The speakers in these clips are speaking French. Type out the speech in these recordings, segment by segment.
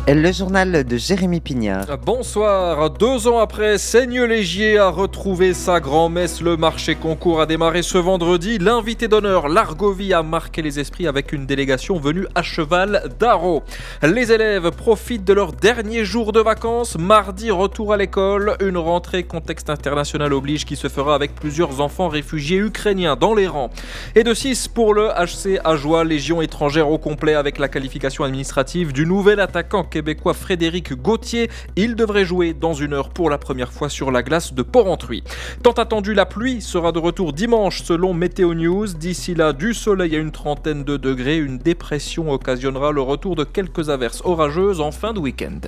Le journal de Jérémy Pignard. Bonsoir. 2 ans après, Seigneux-Légier a retrouvé sa grand-messe. Le marché concours a démarré ce vendredi. L'invité d'honneur, l'Argovie, a marqué les esprits avec une délégation venue à cheval d'Arros. Les élèves profitent de leur dernier jour de vacances. Mardi, retour à l'école. Une rentrée contexte international oblige qui se fera avec plusieurs enfants réfugiés ukrainiens dans les rangs. Et de 6 pour le HC Ajoie, Légion étrangère au complet avec la qualification administrative du nouvel attaquant québécois Frédéric Gauthier. Il devrait jouer dans 1 heure pour la première fois sur la glace de Porrentruy. Tant attendu, la pluie sera de retour dimanche selon Météo News. D'ici là, du soleil à une trentaine de degrés. Une dépression occasionnera le retour de quelques averses orageuses en fin de week-end.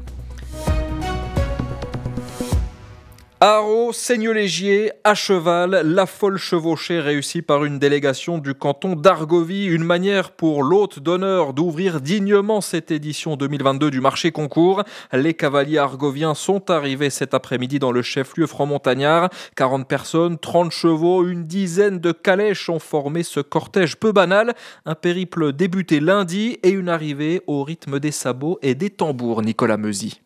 Arros, Seigneux-Légier, à cheval, la folle chevauchée réussie par une délégation du canton d'Argovie. Une manière pour l'hôte d'honneur d'ouvrir dignement cette édition 2022 du marché concours. Les cavaliers argoviens sont arrivés cet après-midi dans le chef-lieu franc-montagnard. 40 personnes, 30 chevaux, une dizaine de calèches ont formé ce cortège peu banal. Un périple débuté lundi et une arrivée au rythme des sabots et des tambours, Nicolas Meuzy.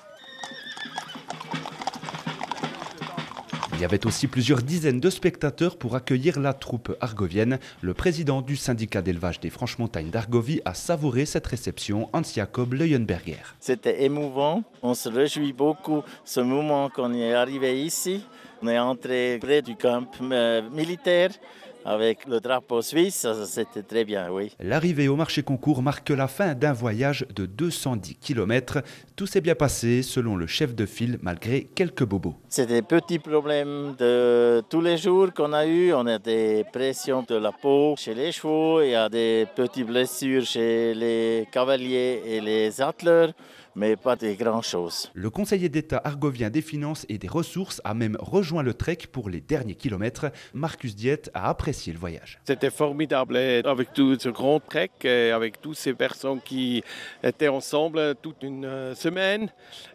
Il y avait aussi plusieurs dizaines de spectateurs pour accueillir la troupe argovienne. Le président du syndicat d'élevage des Franches-Montagnes d'Argovie a savouré cette réception, Hans-Jakob Leuenberger. C'était émouvant, on se réjouit beaucoup ce moment qu'on est arrivé ici. On est entré près du camp militaire avec le drapeau suisse, c'était très bien, oui. L'arrivée au marché concours marque la fin d'un voyage de 210 km. Tout s'est bien passé selon le chef de file malgré quelques bobos. C'est des petits problèmes de tous les jours qu'on a eu. On a des pressions de la peau chez les chevaux, il y a des petites blessures chez les cavaliers et les atteleurs, mais pas de grand-chose. Le conseiller d'État argovien des Finances et des Ressources a même rejoint le trek pour les derniers kilomètres. Marcus Diet a apprécié le voyage. C'était formidable avec tout ce grand trek, avec toutes ces personnes qui étaient ensemble toute une semaine.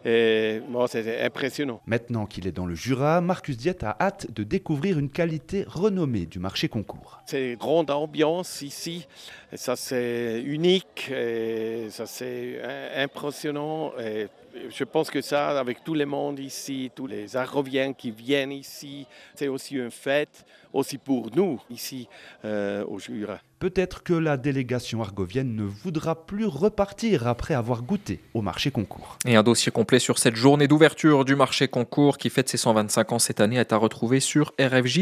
Et bon, c'était impressionnant. Maintenant qu'il est dans le Jura, Marcus Diet a hâte de découvrir une qualité renommée du marché concours. C'est une grande ambiance ici, ça c'est unique, et ça c'est impressionnant. Et je pense que ça, avec tout le monde ici, tous les Argoviens qui viennent ici, c'est aussi une fête, aussi pour nous ici au Jura. Peut-être que la délégation argovienne ne voudra plus repartir après avoir goûté au marché concours. Et un dossier complet sur cette journée d'ouverture du marché concours qui fête ses 125 ans cette année est à retrouver sur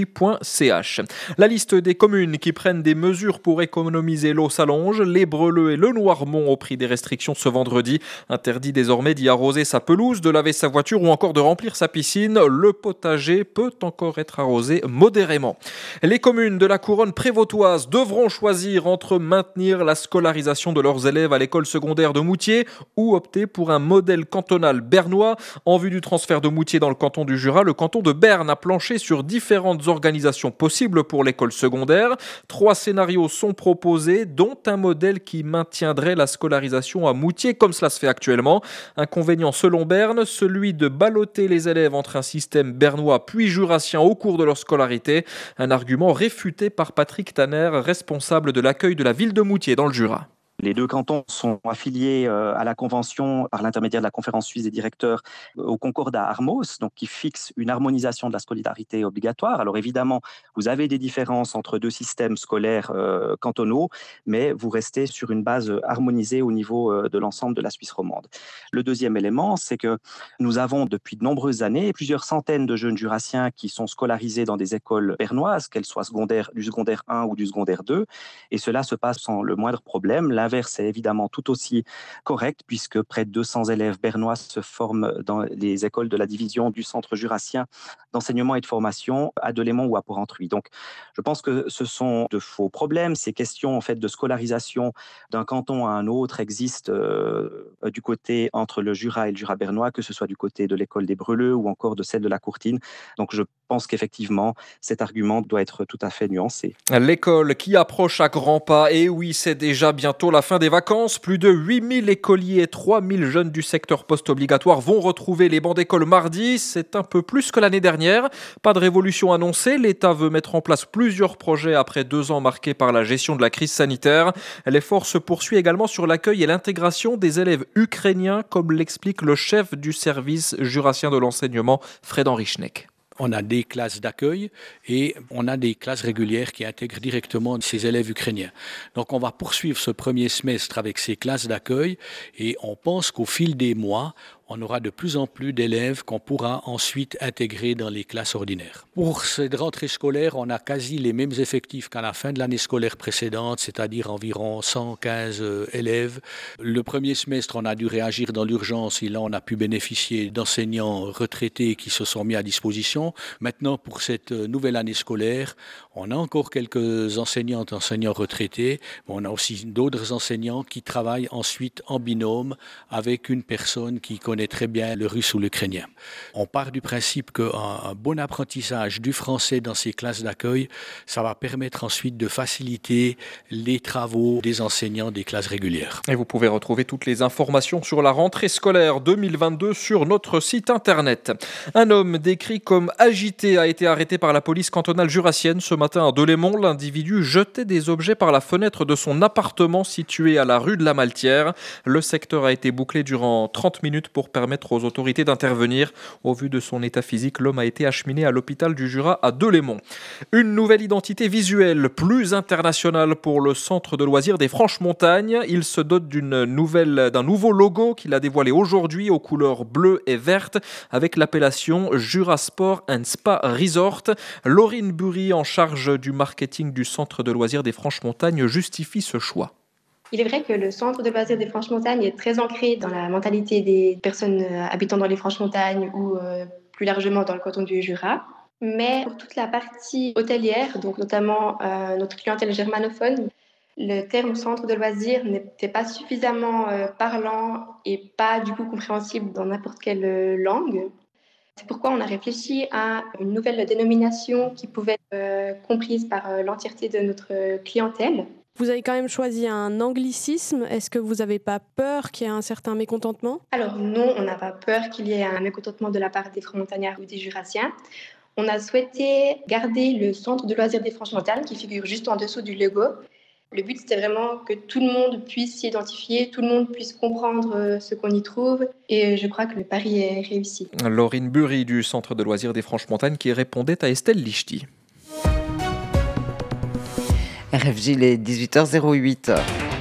rfj.ch. La liste des communes qui prennent des mesures pour économiser l'eau s'allonge. Les Breleux et le Noirmont ont pris des restrictions ce vendredi. Interdit désormais d'y arroser sa pelouse, de laver sa voiture ou encore de remplir sa piscine. Le potager peut encore être arrosé modérément. Les communes de la couronne prévôtoise devront choisir entre maintenir la scolarisation de leurs élèves à l'école secondaire de Moutier ou opter pour un modèle cantonal bernois. En vue du transfert de Moutier dans le canton du Jura, le canton de Berne a planché sur différentes organisations possibles pour l'école secondaire. 3 scénarios sont proposés, dont un modèle qui maintiendrait la scolarisation à Moutier comme cela se fait actuellement. Inconvénient selon Berne, celui de balloter les élèves entre un système bernois puis jurassien au cours de leur scolarité. Un argument réfuté par Patrick Tanner, responsable de l'accueil de la ville de Moutier dans le Jura. Les 2 cantons sont affiliés à la convention par l'intermédiaire de la conférence suisse des directeurs au Concordat Armos, donc qui fixe une harmonisation de la scolarité obligatoire. Alors évidemment, vous avez des différences entre 2 systèmes scolaires cantonaux, mais vous restez sur une base harmonisée au niveau de l'ensemble de la Suisse romande. Le deuxième élément, c'est que nous avons depuis de nombreuses années plusieurs centaines de jeunes jurassiens qui sont scolarisés dans des écoles bernoises, qu'elles soient du secondaire 1 ou du secondaire 2, et cela se passe sans le moindre problème. L'inverse est évidemment tout aussi correct puisque près de 200 élèves bernois se forment dans les écoles de la division du Centre jurassien d'enseignement et de formation à Delémont ou à Porrentruy. Donc, je pense que ce sont de faux problèmes. Ces questions en fait de scolarisation d'un canton à un autre existent du côté entre le Jura et le Jura bernois, que ce soit du côté de l'école des Breleux ou encore de celle de la Courtine. Donc, je pense qu'effectivement, cet argument doit être tout à fait nuancé. L'école qui approche à grands pas, et oui, c'est déjà bientôt la la fin des vacances. Plus de 8000 écoliers et 3000 jeunes du secteur post-obligatoire vont retrouver les bancs d'école mardi. C'est un peu plus que l'année dernière. Pas de révolution annoncée. L'État veut mettre en place plusieurs projets après 2 ans marqués par la gestion de la crise sanitaire. L'effort se poursuit également sur l'accueil et l'intégration des élèves ukrainiens, comme l'explique le chef du service jurassien de l'enseignement, Fred-Henri Schneck. On a des classes d'accueil et on a des classes régulières qui intègrent directement ces élèves ukrainiens. Donc on va poursuivre ce premier semestre avec ces classes d'accueil et on pense qu'au fil des mois, on aura de plus en plus d'élèves qu'on pourra ensuite intégrer dans les classes ordinaires. Pour cette rentrée scolaire, on a quasi les mêmes effectifs qu'à la fin de l'année scolaire précédente, c'est-à-dire environ 115 élèves. Le premier semestre, on a dû réagir dans l'urgence et là, on a pu bénéficier d'enseignants retraités qui se sont mis à disposition. Maintenant, pour cette nouvelle année scolaire, on a encore quelques enseignants retraités, mais on a aussi d'autres enseignants qui travaillent ensuite en binôme avec une personne qui connaît très bien le russe ou l'ukrainien. On part du principe qu'un bon apprentissage du français dans ces classes d'accueil, ça va permettre ensuite de faciliter les travaux des enseignants des classes régulières. Et vous pouvez retrouver toutes les informations sur la rentrée scolaire 2022 sur notre site internet. Un homme décrit comme agité a été arrêté par la police cantonale jurassienne ce matin à Delémont. L'individu jetait des objets par la fenêtre de son appartement situé à la rue de la Maltière. Le secteur a été bouclé durant 30 minutes pour permettre aux autorités d'intervenir. Au vu de son état physique, l'homme a été acheminé à l'hôpital du Jura à Delémont. Une nouvelle identité visuelle plus internationale pour le centre de loisirs des Franches-Montagnes. Il se dote d'un nouveau logo qu'il a dévoilé aujourd'hui aux couleurs bleues et vertes avec l'appellation Jura Sport and Spa Resort. Laurine Burry, en charge du marketing du centre de loisirs des Franches-Montagnes, justifie ce choix. Il est vrai que le centre de loisirs des Franches-Montagnes est très ancré dans la mentalité des personnes habitant dans les Franches-Montagnes ou plus largement dans le canton du Jura. Mais pour toute la partie hôtelière, donc notamment notre clientèle germanophone, le terme centre de loisirs n'était pas suffisamment parlant et pas du coup compréhensible dans n'importe quelle langue. C'est pourquoi on a réfléchi à une nouvelle dénomination qui pouvait être comprise par l'entièreté de notre clientèle. Vous avez quand même choisi un anglicisme. Est-ce que vous n'avez pas peur qu'il y ait un certain mécontentement ? Alors non, on n'a pas peur qu'il y ait un mécontentement de la part des Francs-Montagnards ou des Jurassiens. On a souhaité garder le centre de loisirs des Franches-Montagnes qui figure juste en dessous du logo. Le but, c'était vraiment que tout le monde puisse s'y identifier, tout le monde puisse comprendre ce qu'on y trouve. Et je crois que le pari est réussi. Laurine Burry du centre de loisirs des Franches-Montagnes qui répondait à Estelle Lichty. RFJ, les 18h08.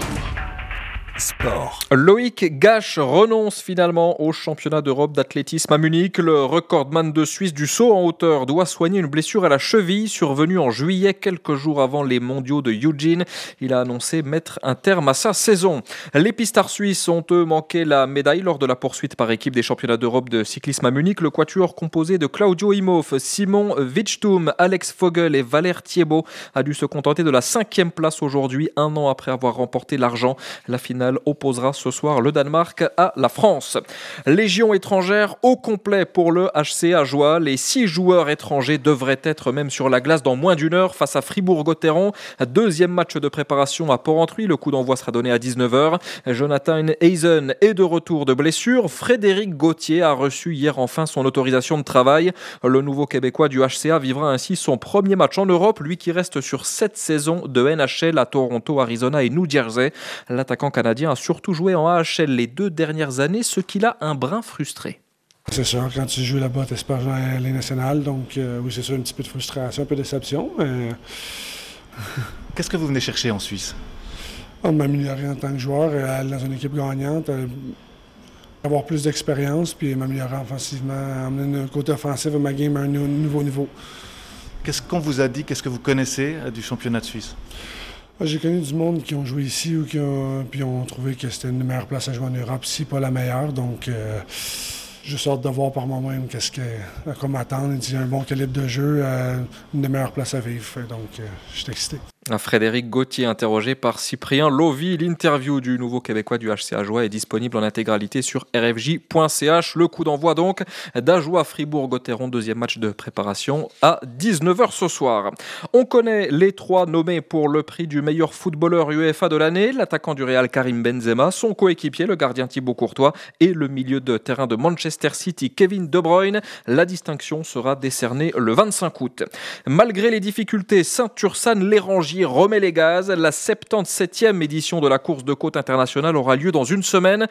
Sport. Loïc Gache renonce finalement au championnat d'Europe d'athlétisme à Munich. Le recordman de Suisse du saut en hauteur doit soigner une blessure à la cheville survenue en juillet, quelques jours avant les mondiaux de Eugene. Il a annoncé mettre un terme à sa saison. Les pistards suisses ont eux manqué la médaille lors de la poursuite par équipe des championnats d'Europe de cyclisme à Munich. Le quatuor composé de Claudio Imhoff, Simon Wichtum, Alex Vogel et Valère Thiebaud a dû se contenter de la 5e place aujourd'hui, 1 an après avoir remporté l'argent. La finale opposera ce soir le Danemark à la France. Légion étrangère au complet pour le HC Ajoie. Les 6 joueurs étrangers devraient être même sur la glace dans moins d'1 heure face à Fribourg-Gotteron. 2e match de préparation à Port-Entruy. Le coup d'envoi sera donné à 19h. Jonathan Eisen est de retour de blessure. Frédéric Gauthier a reçu hier enfin son autorisation de travail. Le nouveau Québécois du HCA vivra ainsi son premier match en Europe, lui qui reste sur 7 saisons de NHL à Toronto, Arizona et New Jersey. L'attaquant canadien a surtout joué en AHL les 2 dernières années, ce qui l'a un brin frustré. C'est sûr, quand tu joues là-bas, tu espères jouer à les nationales, donc oui, c'est sûr, un petit peu de frustration, un peu de déception. Mais... Qu'est-ce que vous venez chercher en Suisse? M'améliorer en tant que joueur, aller dans une équipe gagnante, avoir plus d'expérience, puis m'améliorer offensivement, amener le côté offensif de ma game à un nouveau niveau. Qu'est-ce qu'on vous a dit, qu'est-ce que vous connaissez du championnat de Suisse? J'ai connu du monde qui ont joué ici ou puis ont trouvé que c'était une meilleure place à jouer en Europe, si pas la meilleure. Donc, je sors de voir par moi-même à quoi m'attendre. Il y a un bon calibre de jeu, une des meilleures places à vivre. Donc, je suis excité. Frédéric Gauthier, interrogé par Cyprien Lovy. L'interview du nouveau Québécois du HC Ajoie est disponible en intégralité sur rfj.ch. Le coup d'envoi donc d'Ajoie Fribourg-Gotteron, deuxième match de préparation à 19h ce soir. On connaît les 3 nommés pour le prix du meilleur footballeur UEFA de l'année. L'attaquant du Real Karim Benzema, son coéquipier le gardien Thibaut Courtois et le milieu de terrain de Manchester City Kevin De Bruyne. La distinction sera décernée le 25 août. Malgré les difficultés, Saint-Ursanne-Lérangier remet les gaz. La 77e édition de la course de côte internationale aura lieu dans une semaine.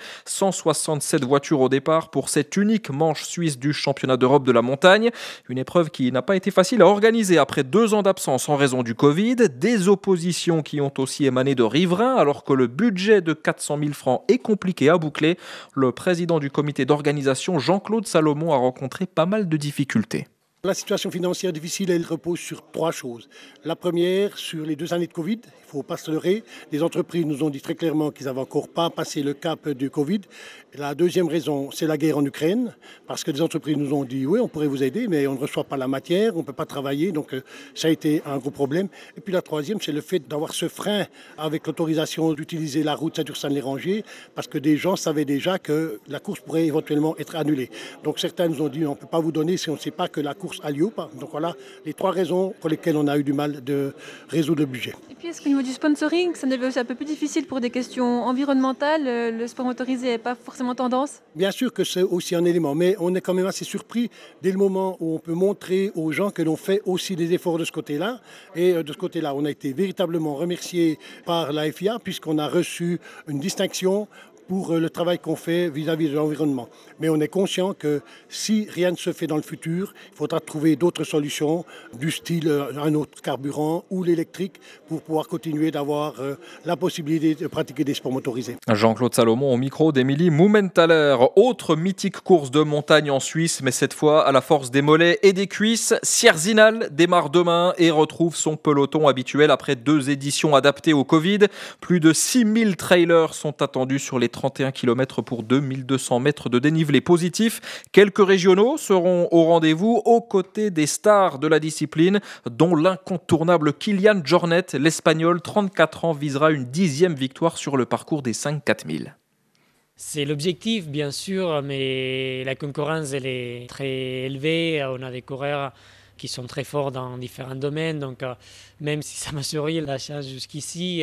167 voitures au départ pour cette unique manche suisse du championnat d'Europe de la montagne. Une épreuve qui n'a pas été facile à organiser après 2 ans d'absence en raison du Covid. Des oppositions qui ont aussi émané de riverains alors que le budget de 400 000 francs est compliqué à boucler. Le président du comité d'organisation, Jean-Claude Salomon, a rencontré pas mal de difficultés. La situation financière difficile, elle repose sur 3 choses. La première, sur les 2 années de Covid, il ne faut pas se leurrer. Les entreprises nous ont dit très clairement qu'ils n'avaient encore pas passé le cap du Covid. La deuxième raison, c'est la guerre en Ukraine, parce que les entreprises nous ont dit oui, on pourrait vous aider, mais on ne reçoit pas la matière, on ne peut pas travailler, donc ça a été un gros problème. Et puis la troisième, c'est le fait d'avoir ce frein avec l'autorisation d'utiliser la route Saint-Ursanne-Lérangier, parce que des gens savaient déjà que la course pourrait éventuellement être annulée. Donc certains nous ont dit on ne peut pas vous donner si on ne sait pas que la course a lieu ou pas. Donc voilà les 3 raisons pour lesquelles on a eu du mal de résoudre le budget. Et puis est-ce qu'au niveau du sponsoring, ça devait aussi un peu plus difficile pour des questions environnementales, le sport motorisé n'est pas forcément tendance? Bien sûr que c'est aussi un élément, mais on est quand même assez surpris dès le moment où on peut montrer aux gens que l'on fait aussi des efforts de ce côté-là. Et de ce côté-là, on a été véritablement remercié par la FIA puisqu'on a reçu une distinction pour le travail qu'on fait vis-à-vis de l'environnement. Mais on est conscient que si rien ne se fait dans le futur, il faudra trouver d'autres solutions du style un autre carburant ou l'électrique pour pouvoir continuer d'avoir la possibilité de pratiquer des sports motorisés. Jean-Claude Salomon au micro d'Émilie Mumenthaler. Autre mythique course de montagne en Suisse, mais cette fois à la force des mollets et des cuisses. Sierzinal démarre demain et retrouve son peloton habituel après 2 éditions adaptées au Covid. Plus de 6000 trailers sont attendus sur les 31 km pour 2200 mètres de dénivelé positif. Quelques régionaux seront au rendez-vous aux côtés des stars de la discipline, dont l'incontournable Kilian Jornet. L'Espagnol, 34 ans, visera une 10e victoire sur le parcours des 5-4000. C'est l'objectif, bien sûr, mais la concurrence elle est très élevée. On a des coureurs qui sont très forts dans différents domaines. Donc, même si ça m'a souri la chance jusqu'ici,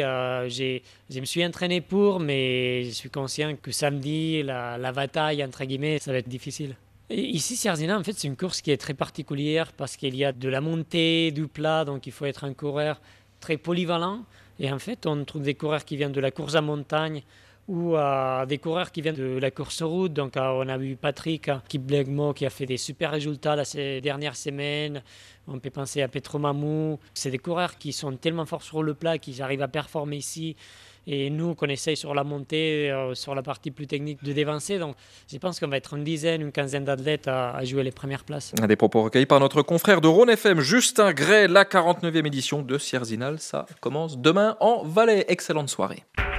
je me suis entraîné pour, mais je suis conscient que samedi, la bataille, entre guillemets, ça va être difficile. Et ici, Sierzinal, en fait, c'est une course qui est très particulière parce qu'il y a de la montée, du plat, donc il faut être un coureur très polyvalent. Et en fait, on trouve des coureurs qui viennent de la course à montagne, ou des coureurs qui viennent de la course route. Donc on a vu Patrick Kiplegmo qui a fait des super résultats là, ces dernières semaines. On peut penser à Petro Mamou. C'est des coureurs qui sont tellement forts sur le plat qu'ils arrivent à performer ici. Et nous, qu'on essaye sur la montée, sur la partie plus technique, de dévancer. Donc je pense qu'on va être une quinzaine d'athlètes à jouer les premières places. Des propos recueillis par notre confrère de Rhône FM, Justin Gray. La 49e édition de Sierzinal, ça commence demain en Valais. Excellente soirée.